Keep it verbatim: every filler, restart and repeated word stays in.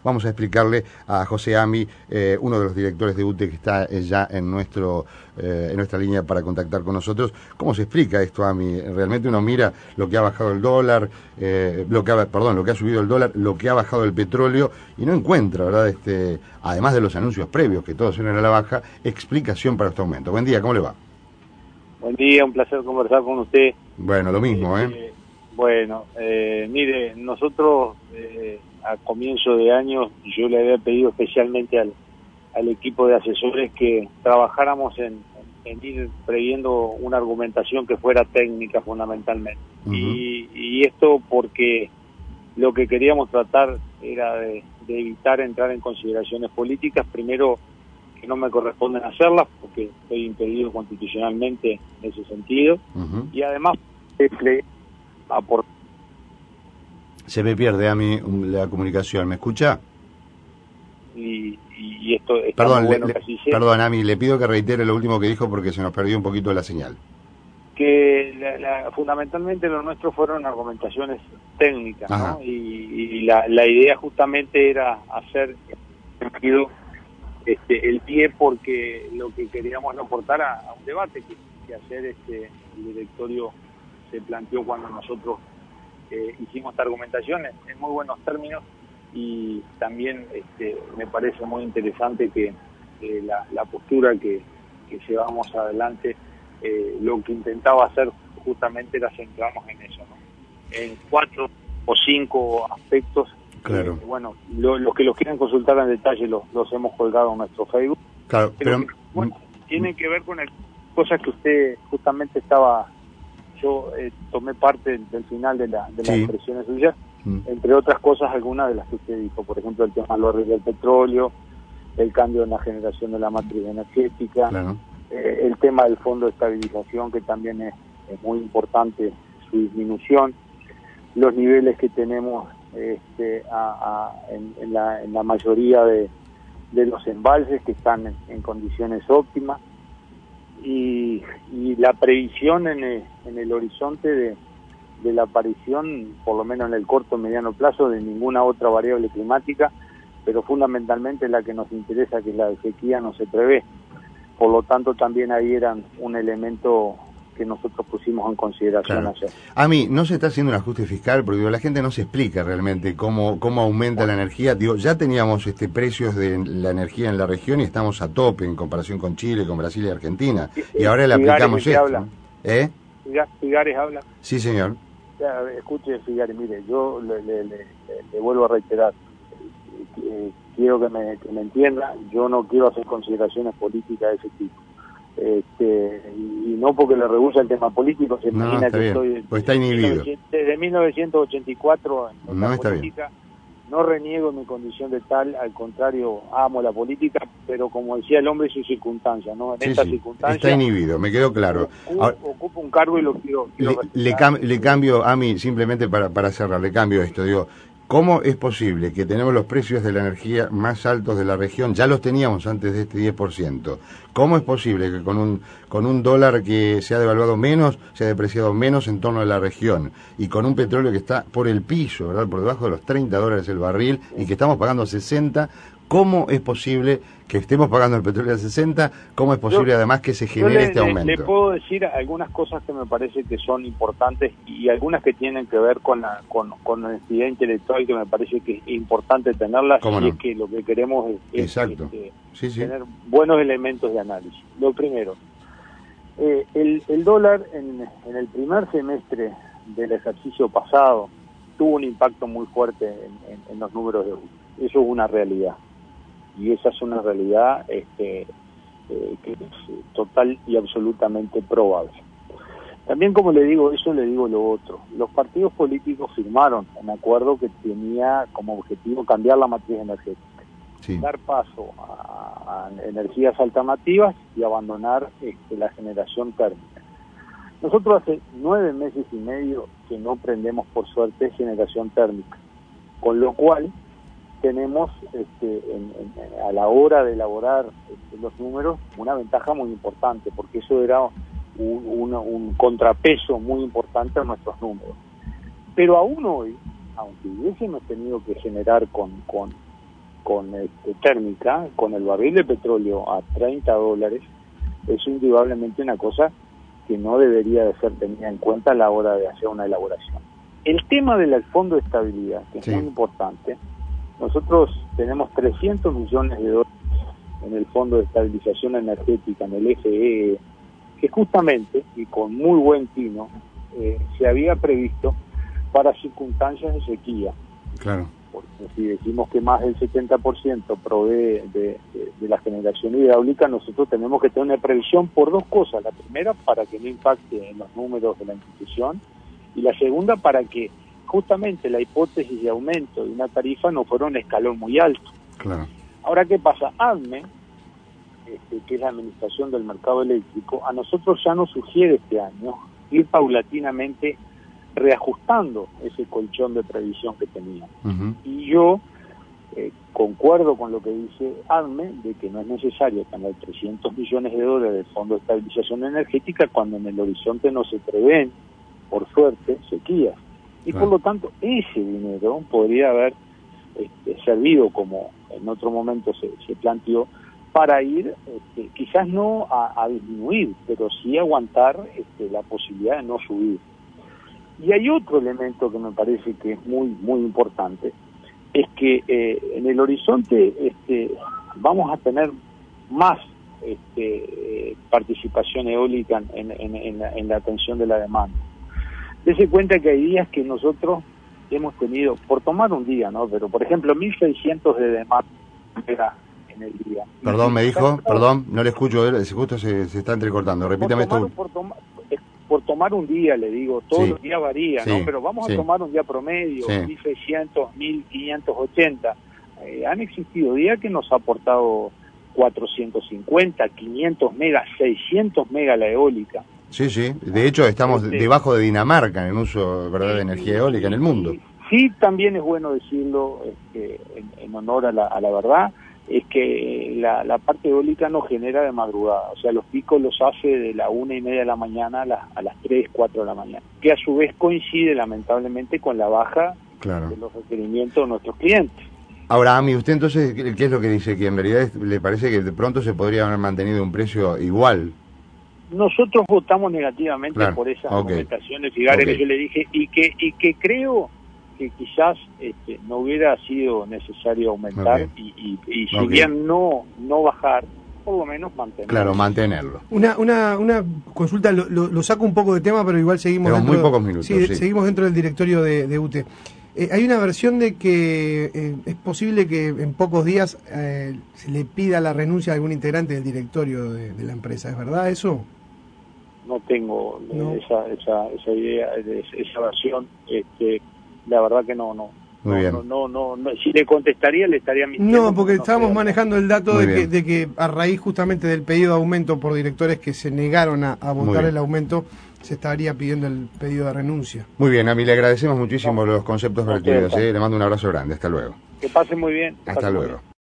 Vamos a explicarle a José Ami, eh, uno de los directores de U T E que está eh, ya en nuestro eh, en nuestra línea para contactar con nosotros. ¿Cómo se explica esto, Ami? Realmente uno mira lo que ha bajado el dólar, eh, lo que ha, perdón, lo que ha subido el dólar, lo que ha bajado el petróleo y no encuentra, ¿verdad? Este, además de los anuncios previos que todos eran a la baja, explicación para este aumento. Buen día, ¿cómo le va? Buen día, un placer conversar con usted. Bueno, lo mismo, ¿eh? eh bueno, eh, mire, nosotros eh, a comienzo de año yo le había pedido especialmente al, al equipo de asesores que trabajáramos en, en ir previendo una argumentación que fuera técnica fundamentalmente. Uh-huh. y, y esto porque lo que queríamos tratar era de, de evitar entrar en consideraciones políticas, primero que no me corresponden hacerlas porque estoy impedido constitucionalmente en ese sentido, uh-huh. y además le aport... se me pierde a mí la comunicación, ¿me escucha? Y, y esto es perdón, bueno le, que así sea. Perdón, Ami, le pido que reitere lo último que dijo porque se nos perdió un poquito la señal. Que la, la, fundamentalmente lo nuestro fueron argumentaciones técnicas, ¿no? Y, y la, la idea justamente era hacer sentido este, el pie porque lo que queríamos aportar a, a un debate que, que hacer este el directorio se planteó cuando nosotros eh, hicimos esta argumentación en, en muy buenos términos, y también este, me parece muy interesante que eh, la, la postura que, que llevamos adelante eh, lo que intentaba hacer justamente era centrarnos en eso, ¿no? En cuatro o cinco aspectos. Claro. Eh, bueno, lo, los que los quieran consultar en detalle los, los hemos colgado en nuestro Facebook. Claro, pero... pero que, bueno, tienen que ver con el, cosas que usted justamente estaba... Yo eh, tomé parte del final de, la, de las sí. expresiones suyas, mm. entre otras cosas algunas de las que usted dijo, por ejemplo el tema del barril del petróleo, el cambio en la generación de la matriz energética, claro. eh, el tema del fondo de estabilización, que también es, es muy importante su disminución, los niveles que tenemos este, a, a, en, en, la, en la mayoría de, de los embalses que están en, en condiciones óptimas, y, y la previsión en el, en el horizonte de, de la aparición, por lo menos en el corto o mediano plazo, de ninguna otra variable climática, pero fundamentalmente la que nos interesa, que es la de sequía, no se prevé. Por lo tanto, también ahí eran un elemento que nosotros pusimos en consideración claro. ayer. A mí, no se está haciendo un ajuste fiscal, porque digo, la gente no se explica realmente cómo cómo aumenta la energía. Digo, ya teníamos este precios de la energía en la región y estamos a tope en comparación con Chile, con Brasil y Argentina. Y, y ahora le aplicamos esto. Habla. ¿Eh? Figares habla. Sí, señor. Ya, escuche, Figares, mire, yo le, le, le, le vuelvo a reiterar, eh, quiero que me, que me entienda, yo no quiero hacer consideraciones políticas de ese tipo. Este, y no porque le rehúsa el tema político, se no, imagina está que bien. estoy pues está inhibido. desde mil novecientos ochenta y cuatro en no la está política, bien. no reniego mi condición de tal, al contrario, amo la política, pero como decía el hombre, su circunstancia, ¿no? En sí, esta sí. circunstancia está inhibido, me quedó claro. Ocupo, Ahora, ocupo un cargo y lo quiero, quiero le, le, cam le cambio a mí, simplemente para, para cerrar, le cambio esto, digo, ¿cómo es posible que tenemos los precios de la energía más altos de la región? Ya los teníamos antes de este diez por ciento. ¿Cómo es posible que con un con un dólar que se ha devaluado menos, se ha depreciado menos en torno a la región, y con un petróleo que está por el piso, ¿verdad? Por debajo de los treinta dólares el barril, y que estamos pagando sesenta, ¿cómo es posible que estemos pagando el petróleo a sesenta? ¿Cómo es posible yo, además que se genere le, este aumento? Le, le puedo decir algunas cosas que me parece que son importantes y algunas que tienen que ver con la con, con honestidad intelectual, que me parece que es importante tenerlas, y no? Es que lo que queremos es, es este, sí, sí. tener buenos elementos de análisis. Lo primero, eh, el, el dólar en, en el primer semestre del ejercicio pasado tuvo un impacto muy fuerte en, en, en los números de U T E. Eso es una realidad. Y esa es una realidad este, eh, que es total y absolutamente probable. También, como le digo eso, le digo lo otro. Los partidos políticos firmaron un acuerdo que tenía como objetivo cambiar la matriz energética, sí. dar paso a, a energías alternativas y abandonar este, la generación térmica. Nosotros hace nueve meses y medio que no prendemos, por suerte, generación térmica, con lo cual tenemos este, en, en, a la hora de elaborar este, los números una ventaja muy importante, porque eso era un, un, un contrapeso muy importante a nuestros números. Pero aún hoy, aunque hubiésemos tenido que generar con, con, con este, térmica, con el barril de petróleo a treinta dólares, es indudablemente una cosa que no debería de ser tenida en cuenta a la hora de hacer una elaboración. El tema del fondo de estabilidad, que es sí. muy importante, nosotros tenemos trescientos millones de dólares en el Fondo de Estabilización Energética, en el F E E, que justamente, y con muy buen tino, eh, se había previsto para circunstancias de sequía. Claro. Porque si decimos que más del setenta por ciento provee de, de, de la generación hidráulica, nosotros tenemos que tener una previsión por dos cosas. La primera, para que no impacte en los números de la institución, y la segunda, para que justamente la hipótesis de aumento de una tarifa no fuera un escalón muy alto. Claro. Ahora, ¿qué pasa? ADME, este, que es la Administración del Mercado Eléctrico, a nosotros ya nos sugiere este año ir paulatinamente reajustando ese colchón de previsión que tenía. Uh-huh. Y yo eh, concuerdo con lo que dice ADME, de que no es necesario tener trescientos millones de dólares del Fondo de Estabilización Energética cuando en el horizonte no se prevén, por suerte, sequías. Y claro. por lo tanto, ese dinero podría haber este, servido, como en otro momento se, se planteó, para ir, este, quizás no a, a disminuir, pero sí aguantar este, la posibilidad de no subir. Y hay otro elemento que me parece que es muy muy importante, es que eh, en el horizonte este, vamos a tener más este, eh, participación eólica en, en, en, la, en la atención de la demanda. Dese cuenta que hay días que nosotros hemos tenido, por tomar un día, ¿no? Pero por ejemplo, mil seiscientos de demanda en el día. Perdón, me dijo, perdón, no le escucho, justo se, se está entrecortando, repítame esto. Por tomar, por tomar un día, le digo, todos sí. los días varía, sí. ¿no? Pero vamos sí. a tomar un día promedio, sí. mil seiscientos, mil quinientos ochenta. Eh, han existido días que nos ha aportado cuatrocientos cincuenta, quinientos megas, seiscientos megas la eólica. Sí, sí, de hecho estamos este, debajo de Dinamarca en uso, ¿verdad?, de energía eólica en el mundo. Sí, también es bueno decirlo este, en, en honor a la, a la verdad, es que la, la parte eólica no genera de madrugada, o sea, los picos los hace de la una y media de la mañana a las, a las tres, cuatro de la mañana, que a su vez coincide lamentablemente con la baja claro. de los requerimientos de nuestros clientes. Ahora, Ami, usted entonces, ¿qué es lo que dice? Que en realidad le parece que de pronto se podría haber mantenido un precio igual. Nosotros votamos negativamente claro. por esas okay. argumentaciones, fíjate okay. que yo le dije, y que y que creo que quizás este, no hubiera sido necesario aumentar okay. y, y, y si okay. bien no no bajar, por lo menos mantenerlo. Claro, mantenerlo. Una una una consulta, lo, lo, lo saco un poco de tema, pero igual seguimos pero dentro, muy pocos minutos. Sí, sí. seguimos dentro del directorio de, de U T E. Eh, hay una versión de que eh, es posible que en pocos días eh, se le pida la renuncia a algún integrante del directorio de, de la empresa, ¿es verdad eso? No tengo no. Esa, esa esa idea, esa versión, este, la verdad que no, no. Muy no, bien. No, no, no, no, si le contestaría le estaría mintiendo. No, porque no estábamos sé, manejando el dato de que, de que a raíz justamente del pedido de aumento por directores que se negaron a, a votar el aumento, se estaría pidiendo el pedido de renuncia. Muy bien, Ami, le agradecemos muchísimo no. los conceptos vertidos. ¿eh? Le mando un abrazo grande, hasta luego. Que pase muy bien. Hasta luego.